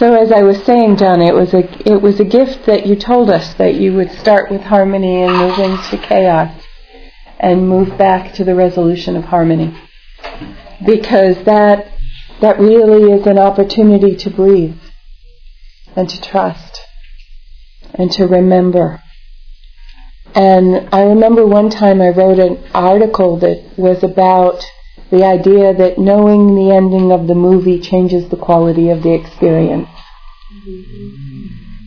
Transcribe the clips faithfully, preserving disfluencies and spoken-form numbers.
So as I was saying, John, it was a it was a gift that you told us that you would start with harmony and move into chaos and move back to the resolution of harmony. Because that that really is an opportunity to breathe and to trust and to remember. And I remember one time I wrote an article that was about the idea that knowing the ending of the movie changes the quality of the experience. Mm-hmm.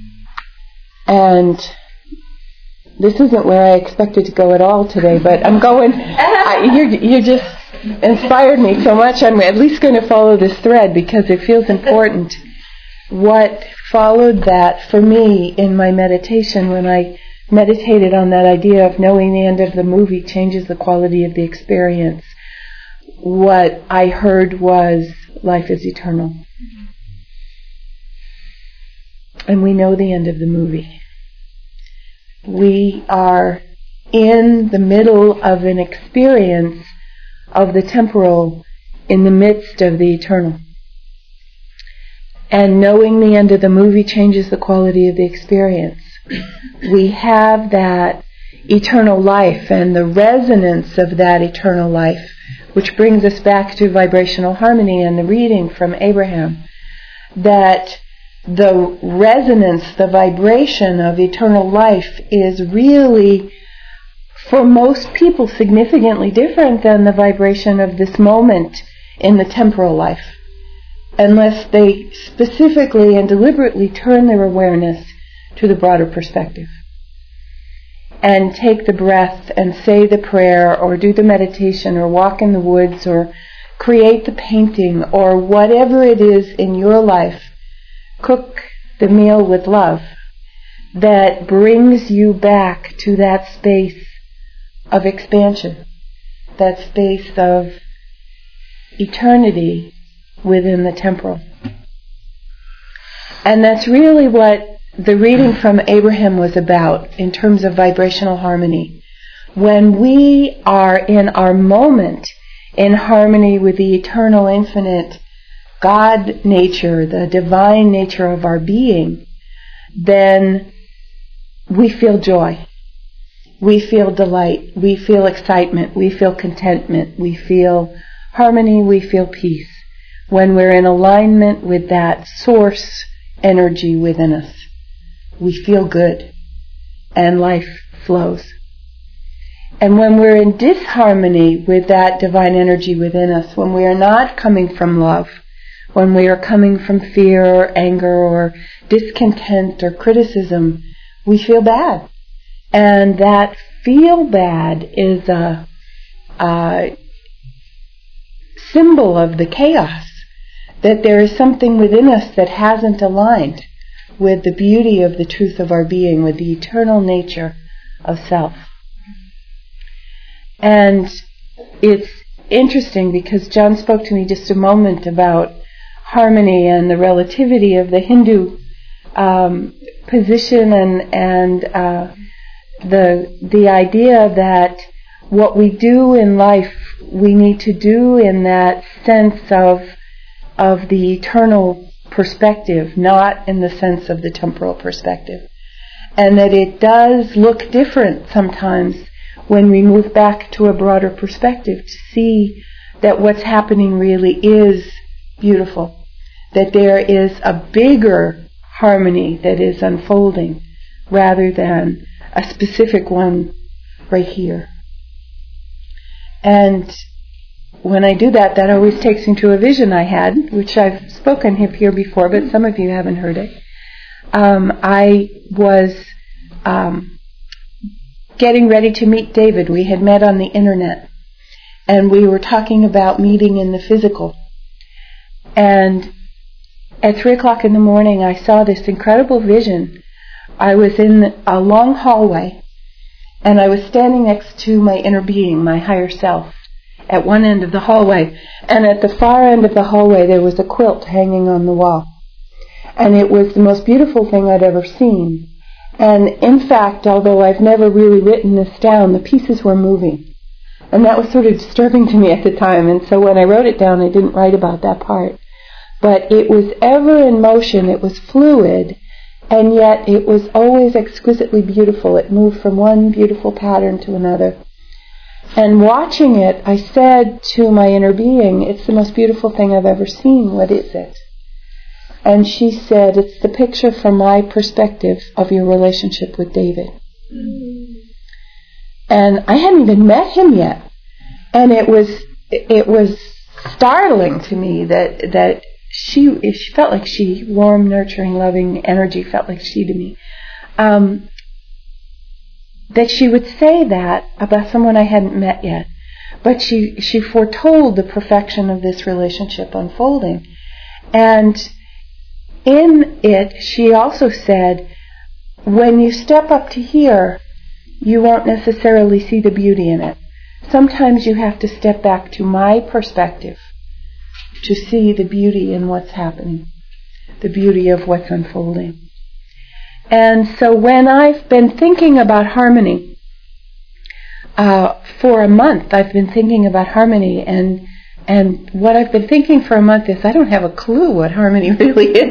And this isn't where I expected to go at all today, but I'm going, I, you you just inspired me so much, I'm at least going to follow this thread because it feels important. What followed that for me in my meditation, when I meditated on that idea of knowing the end of the movie changes the quality of the experience, what I heard was life is eternal. Mm-hmm. And we know the end of the movie. We are in the middle of an experience of the temporal in the midst of the eternal. And knowing the end of the movie changes the quality of the experience. We have that eternal life and the resonance of that eternal life, which brings us back to vibrational harmony and the reading from Abraham, that the resonance, the vibration of eternal life is really, for most people, significantly different than the vibration of this moment in the temporal life, unless they specifically and deliberately turn their awareness to the broader perspective and take the breath and say the prayer or do the meditation or walk in the woods or create the painting or whatever it is in your life, cook the meal with love that brings you back to that space of expansion, that space of eternity within the temporal. And that's really what the reading from Abraham was about in terms of vibrational harmony. When we are in our moment in harmony with the eternal, infinite God nature, the divine nature of our being, then we feel joy. We feel delight. We feel excitement. We feel contentment. We feel harmony. We feel peace. When we're in alignment with that source energy within us, we feel good and life flows. And when we're in disharmony with that divine energy within us, when we are not coming from love, when we are coming from fear or anger or discontent or criticism, we feel bad. And that feel bad is a, a symbol of the chaos, that there is something within us that hasn't aligned with the beauty of the truth of our being, with the eternal nature of self. And it's interesting because John spoke to me just a moment about harmony and the relativity of the Hindu um, position and and uh, the the idea that what we do in life we need to do in that sense of of the eternal perspective, not in the sense of the temporal perspective. And that it does look different sometimes when we move back to a broader perspective to see that what's happening really is beautiful, that there is a bigger harmony that is unfolding rather than a specific one right here. And when I do that, that always takes me to a vision I had, which I've spoken here before, but some of you haven't heard it. Um, I was um, getting ready to meet David. We had met on the internet, and we were talking about meeting in the physical. And at three o'clock in the morning, I saw this incredible vision. I was in a long hallway, and I was standing next to my inner being, my higher self, at one end of the hallway. And at the far end of the hallway, there was a quilt hanging on the wall. And it was the most beautiful thing I'd ever seen. And in fact, although I've never really written this down, the pieces were moving. And that was sort of disturbing to me at the time. And so when I wrote it down, I didn't write about that part. but it was ever in motion, it was fluid, and yet it was always exquisitely beautiful. It moved from one beautiful pattern to another. And watching it, I said to my inner being, it's the most beautiful thing I've ever seen. What is it? And she said, it's the picture from my perspective of your relationship with David. Mm-hmm. And I hadn't even met him yet. And it was it was startling to me that that she she felt like she, warm, nurturing, loving energy, felt like she to me. Um, that she would say that about someone I hadn't met yet. But she, she foretold the perfection of this relationship unfolding. And in it, she also said, when you step up to here, you won't necessarily see the beauty in it. Sometimes you have to step back to my perspective to see the beauty in what's happening, the beauty of what's unfolding. And so when I've been thinking about harmony, uh, for a month I've been thinking about harmony, and and what I've been thinking for a month is I don't have a clue what harmony really is.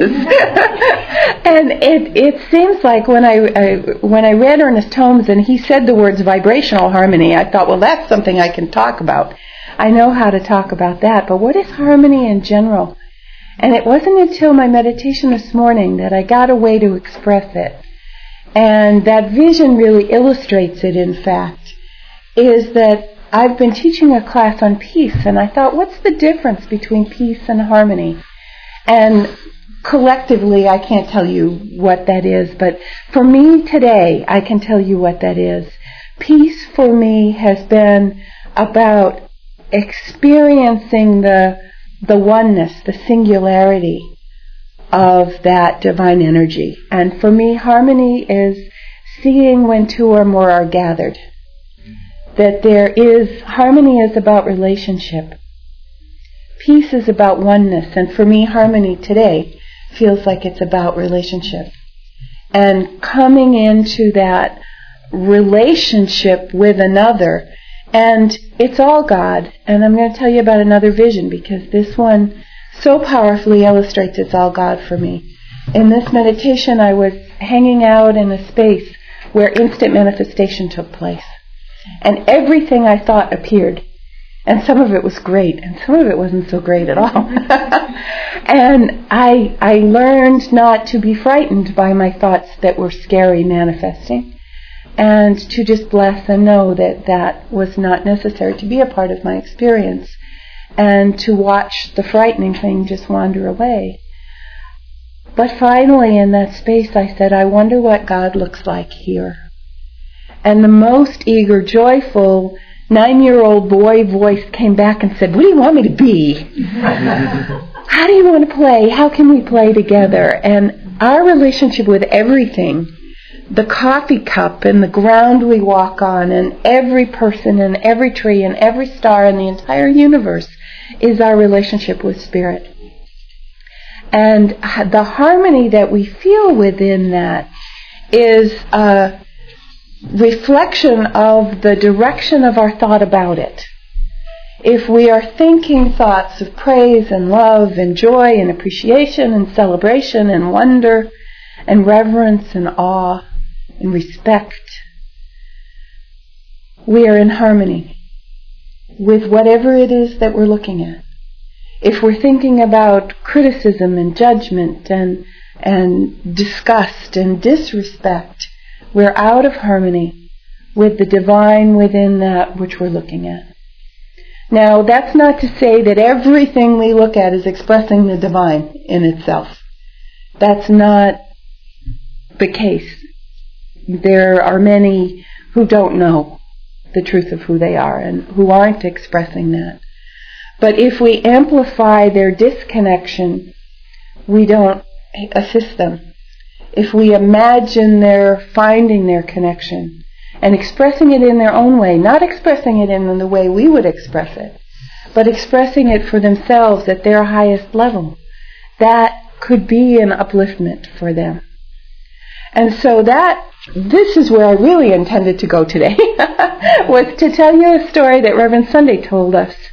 And it it seems like when I, I when I read Ernest Holmes and he said the words vibrational harmony, I thought, well, that's something I can talk about. I know how to talk about that, but what is harmony in general? And it wasn't until my meditation this morning that I got a way to express it. And that vision really illustrates it, in fact, is that I've been teaching a class on peace, and I thought, what's the difference between peace and harmony? And collectively, I can't tell you what that is, but for me today, I can tell you what that is. Peace for me has been about experiencing the the oneness, the singularity of that divine energy. And for me, harmony is seeing when two or more are gathered. That there is, harmony is about relationship. Peace is about oneness. And for me, harmony today feels like it's about relationship. And coming into that relationship with another. And it's all God. And I'm going to tell you about another vision, because this one so powerfully illustrates it's all God for me. In this meditation, I was hanging out in a space where instant manifestation took place. And everything I thought appeared. And some of it was great, and some of it wasn't so great at all. And I I learned not to be frightened by my thoughts that were scary manifesting, and to just bless and know that that was not necessary to be a part of my experience, and to watch the frightening thing just wander away. But finally in that space I said, I wonder what God looks like here. And the most eager, joyful, nine-year-old boy voice came back and said, what do you want me to be? How do you want to play? How can we play together? And our relationship with everything, the coffee cup and the ground we walk on and every person and every tree and every star in the entire universe is our relationship with Spirit. And the harmony that we feel within that is a reflection of the direction of our thought about it. If we are thinking thoughts of praise and love and joy and appreciation and celebration and wonder and reverence and awe and respect, we are in harmony with whatever it is that we're looking at. If we're thinking about criticism and judgment and and disgust and disrespect, we're out of harmony with the divine within that which we're looking at. Now, that's not to say that everything we look at is expressing the divine in itself. That's not the case. There are many who don't know the truth of who they are and who aren't expressing that. But if we amplify their disconnection, we don't assist them. If we imagine they're finding their connection and expressing it in their own way, not expressing it in the way we would express it, but expressing it for themselves at their highest level, that could be an upliftment for them. And so that, this is where I really intended to go today, was to tell you a story that Reverend Sunday told us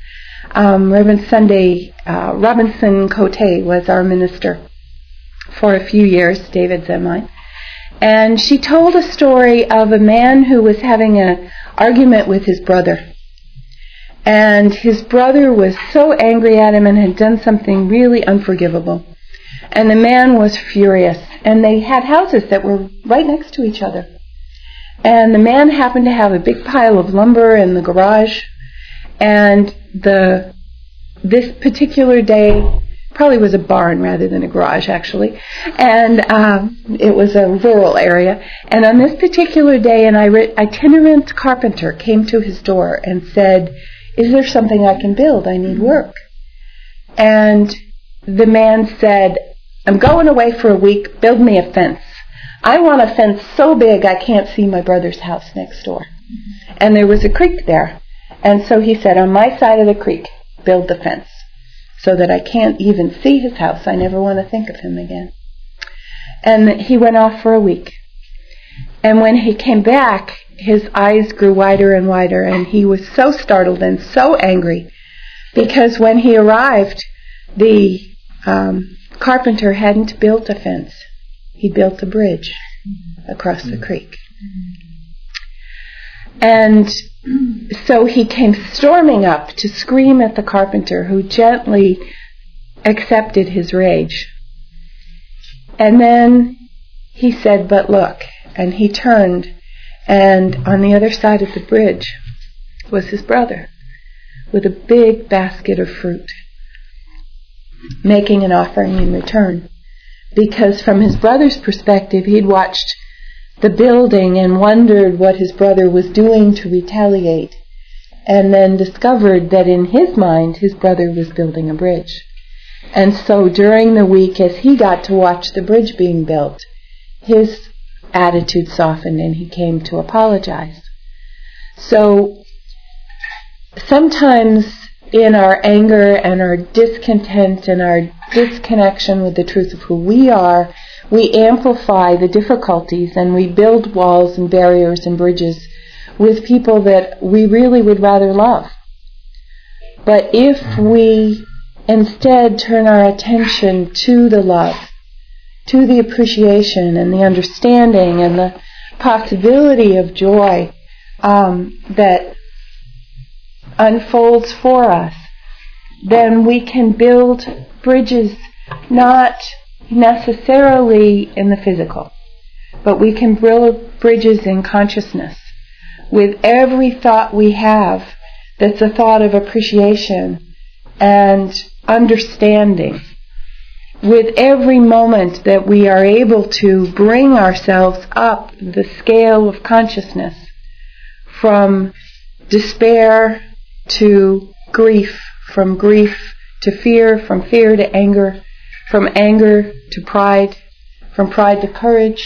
Um, Reverend Sunday uh, Robinson Cote was our minister for a few years, David's and mine. And she told a story of a man who was having an argument with his brother. And his brother was so angry at him and had done something really unforgivable. And the man was furious. And they had houses that were right next to each other. And the man happened to have a big pile of lumber in the garage. And the this particular day, probably was a barn rather than a garage, actually. And um, it was a rural area. And on this particular day, an itinerant carpenter came to his door and said, "Is there something I can build? I need work." And the man said, "I'm going away for a week. Build me a fence. I want a fence so big I can't see my brother's house next door." And there was a creek there. And so he said, "On my side of the creek, build the fence so that I can't even see his house. I never want to think of him again." And he went off for a week. And when he came back, his eyes grew wider and wider, and he was so startled and so angry because when he arrived, the um, carpenter hadn't built a fence. He built a bridge across the creek. And so he came storming up to scream at the carpenter, who gently accepted his rage. And then he said, "But look," and he turned, and on the other side of the bridge was his brother with a big basket of fruit, making an offering in return. Because from his brother's perspective, he'd watched the building and wondered what his brother was doing to retaliate, and then discovered that in his mind, his brother was building a bridge. And so during the week, as he got to watch the bridge being built, his attitude softened and he came to apologize. So sometimes in our anger and our discontent and our disconnection with the truth of who we are, we amplify the difficulties and we build walls and barriers and bridges with people that we really would rather love. But if we instead turn our attention to the love, to the appreciation and the understanding and the possibility of joy um, that unfolds for us, then we can build bridges not necessarily in the physical, but we can build bridges in consciousness with every thought we have that's a thought of appreciation and understanding. With every moment that we are able to bring ourselves up the scale of consciousness from despair to grief, from grief to fear, from fear to anger, from anger to pride, from pride to courage.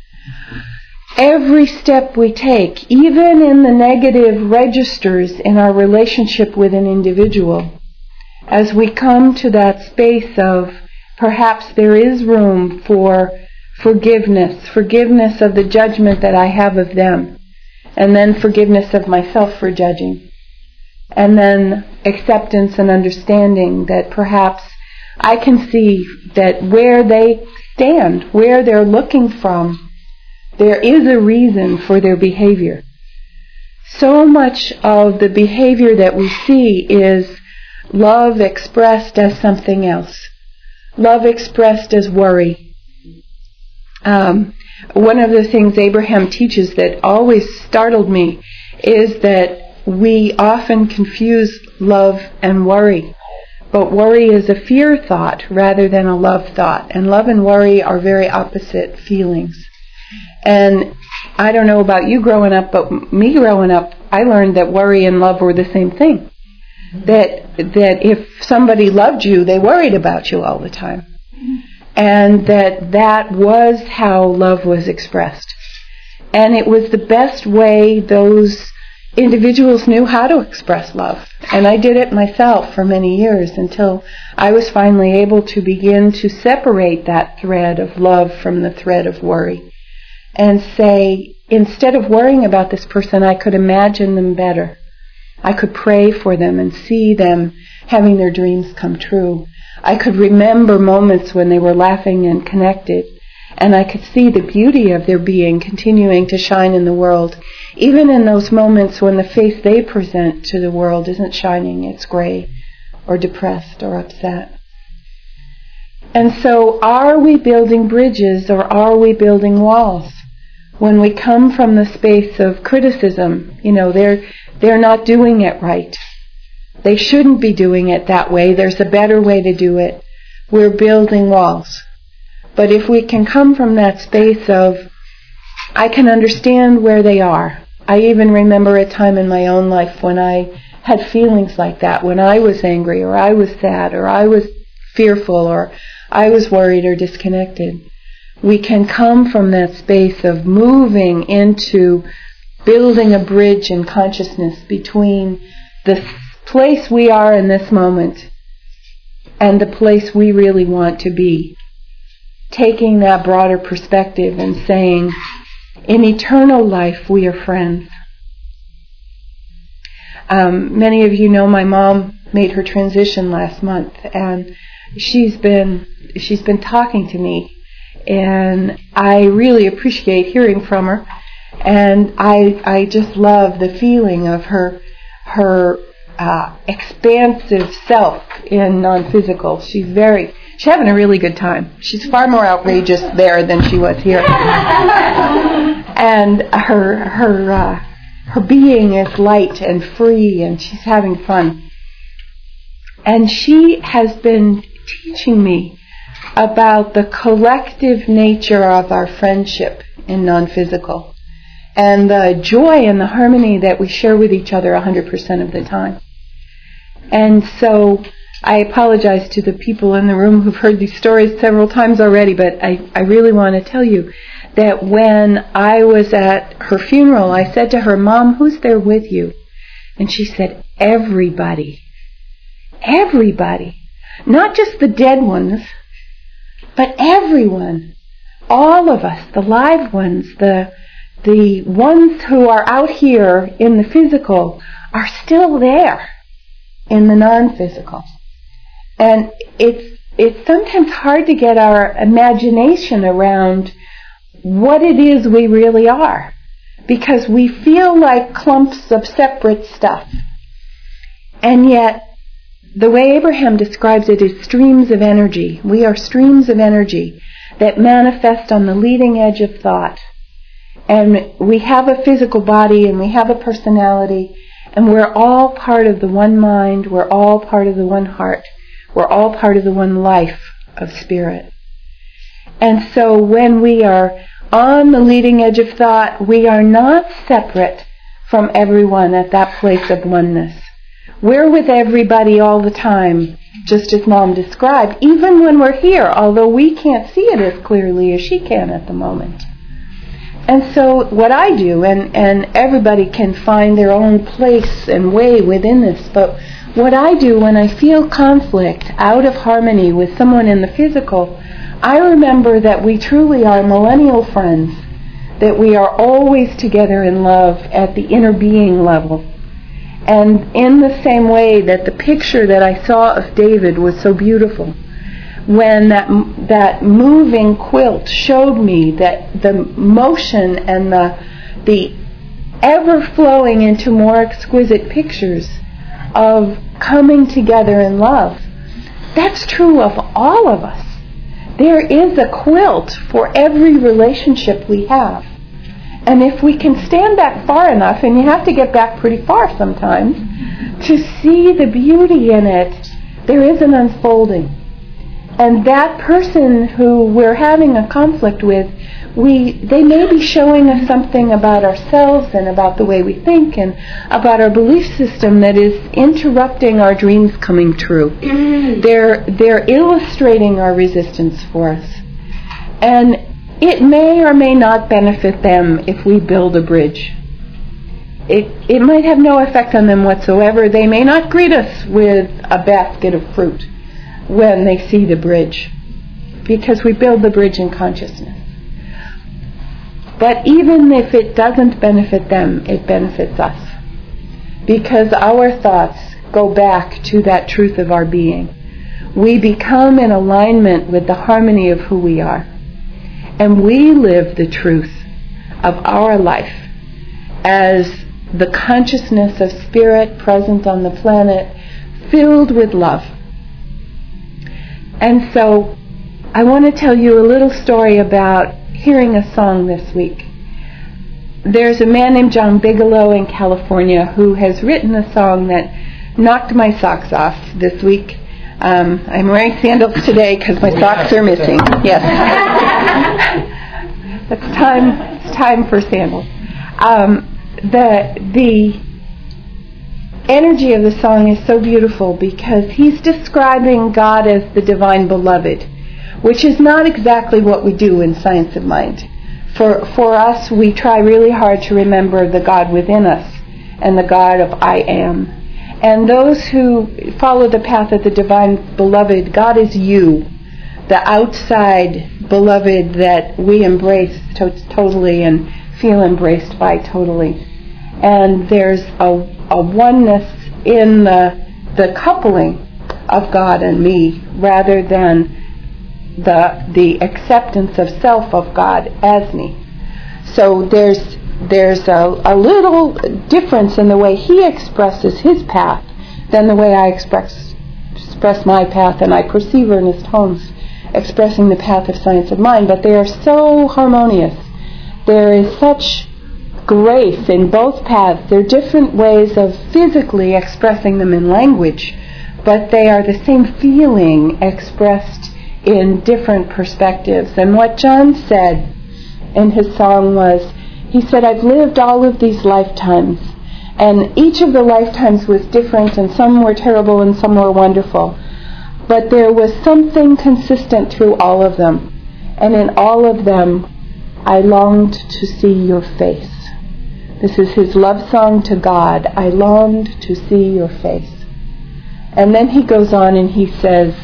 Every step we take, even in the negative registers in our relationship with an individual, as we come to that space of perhaps there is room for forgiveness, forgiveness of the judgment that I have of them, and then forgiveness of myself for judging, and then acceptance and understanding that perhaps I can see that where they stand, where they're looking from, there is a reason for their behavior. So much of the behavior that we see is love expressed as something else. Love expressed as worry. Um, one of the things Abraham teaches that always startled me is that we often confuse love and worry. But worry is a fear thought rather than a love thought. And love and worry are very opposite feelings. And I don't know about you growing up, but me growing up, I learned that worry and love were the same thing. That that if somebody loved you, they worried about you all the time. And that that was how love was expressed. And it was the best way those individuals knew how to express love. And I did it myself for many years until I was finally able to begin to separate that thread of love from the thread of worry. And say, instead of worrying about this person, I could imagine them better. I could pray for them and see them having their dreams come true. I could remember moments when they were laughing and connected, and I could see the beauty of their being continuing to shine in the world, even in those moments when the face they present to the world isn't shining, it's gray or depressed or upset. And so, are we building bridges or are we building walls? When we come from the space of criticism, you know, they're they're not doing it right. They shouldn't be doing it that way. There's a better way to do it. We're building walls. But if we can come from that space of, I can understand where they are. I even remember a time in my own life when I had feelings like that, when I was angry or I was sad or I was fearful or I was worried or disconnected. We can come from that space of moving into building a bridge in consciousness between the place we are in this moment and the place we really want to be. Taking that broader perspective and saying, in eternal life we are friends. Um, many of you know my mom made her transition last month, and she's been she's been talking to me, and I really appreciate hearing from her, and I I just love the feeling of her her uh, expansive self in non-physical. She's very she's having a really good time. She's far more outrageous there than she was here, and her her. Uh, Her being is light and free, and she's having fun. And she has been teaching me about the collective nature of our friendship in non-physical, and the joy and the harmony that we share with each other one hundred percent of the time. And so I apologize to the people in the room who've heard these stories several times already, but I, I really want to tell you that when I was at her funeral, I said to her, "Mom, who's there with you?" And she said, "Everybody. Everybody. Not just the dead ones, but everyone. All of us, the live ones, the the ones who are out here in the physical are still there in the non-physical." And it's it's sometimes hard to get our imagination around what it is we really are, because we feel like clumps of separate stuff. And yet, the way Abraham describes it is streams of energy. We are streams of energy that manifest on the leading edge of thought. And we have a physical body and we have a personality, and we're all part of the one mind, we're all part of the one heart, we're all part of the one life of spirit. And so when we are on the leading edge of thought, we are not separate from everyone at that place of oneness. We're with everybody all the time, just as Mom described, even when we're here, although we can't see it as clearly as she can at the moment. And so what I do, and, and everybody can find their own place and way within this, but what I do when I feel conflict, out of harmony with someone in the physical, I remember that we truly are millennial friends, that we are always together in love at the inner being level. And in the same way that the picture that I saw of David was so beautiful, when that that moving quilt showed me that the motion and the the ever flowing into more exquisite pictures of coming together in love, that's true of all of us. There is a quilt for every relationship we have. And if we can stand back far enough, and you have to get back pretty far sometimes, to see the beauty in it, there is an unfolding. And that person who we're having a conflict with, we they may be showing us something about ourselves and about the way we think and about our belief system that is interrupting our dreams coming true. they're they're illustrating our resistance for us. And it may or may not benefit them if we build a bridge. It it might have no effect on them whatsoever. They may not greet us with a basket of fruit when they see the bridge, because we build the bridge in consciousness. But even if it doesn't benefit them, it benefits us. because our thoughts go back to that truth of our being. We become in alignment with the harmony of who we are. And we live the truth of our life as the consciousness of spirit present on the planet, filled with love. And so I want to tell you a little story about hearing a song this week. There's a man named John Bigelow in California who has written a song that knocked my socks off this week. Um, I'm wearing sandals today because my socks are missing. Yes. It's time, it's time for sandals. Um, the, the energy of the song is so beautiful because he's describing God as the divine beloved, which is not exactly what we do in Science of Mind. For for us, we try really hard to remember the God within us and the God of I am. And those who follow the path of the divine beloved, God is you, the outside beloved that we embrace to- totally and feel embraced by totally. And there's a, a oneness in the the coupling of God and me rather than the the acceptance of self of God as me. So there's there's a, a little difference in the way he expresses his path than the way I express express my path, and I perceive Ernest Holmes expressing the path of Science of Mind, but they are so harmonious. There is such grace in both paths. They're different ways of physically expressing them in language, but they are the same feeling expressed in different perspectives. And what John said in his song was, he said, I've lived all of these lifetimes, and each of the lifetimes was different, and some were terrible and some were wonderful. But there was something consistent through all of them. And in all of them, I longed to see your face. This is his love song to God. I longed to see your face. And then he goes on and he says,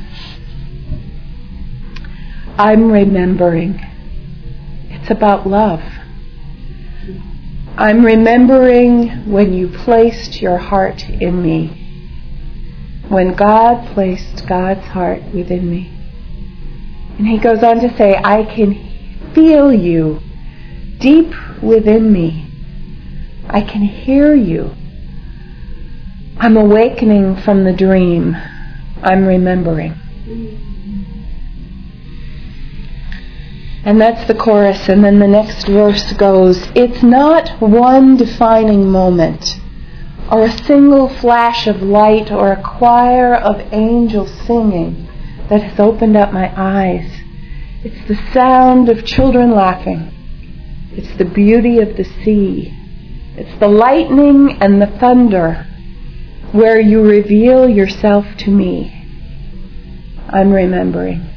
I'm remembering. It's about love. I'm remembering when you placed your heart in me. When God placed God's heart within me. And he goes on to say, I can feel you deep within me. I can hear you. I'm awakening from the dream. I'm remembering. And that's the chorus, and then the next verse goes, it's not one defining moment, or a single flash of light, or a choir of angels singing that has opened up my eyes. It's the sound of children laughing. It's the beauty of the sea. It's the lightning and the thunder where you reveal yourself to me. I'm remembering.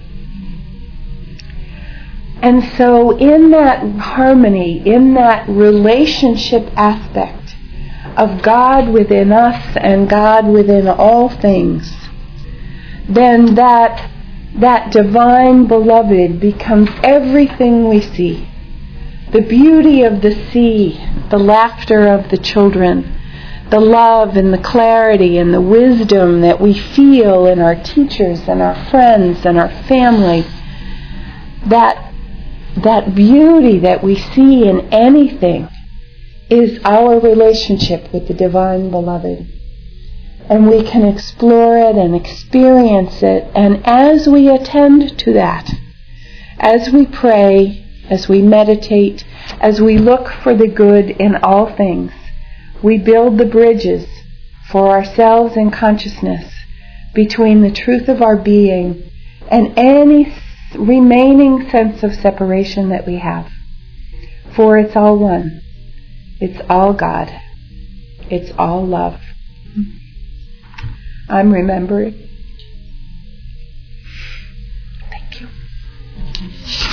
And so in that harmony, in that relationship aspect of God within us and God within all things, then that that divine beloved becomes everything we see. The beauty of the sea, the laughter of the children, the love and the clarity and the wisdom that we feel in our teachers and our friends and our family, that that beauty that we see in anything is our relationship with the divine beloved. And we can explore it and experience it. And as we attend to that, as we pray, as we meditate, as we look for the good in all things, we build the bridges for ourselves in consciousness between the truth of our being and any remaining sense of separation that we have. For it's all one. It's all God. It's all love. I'm remembering. Thank you.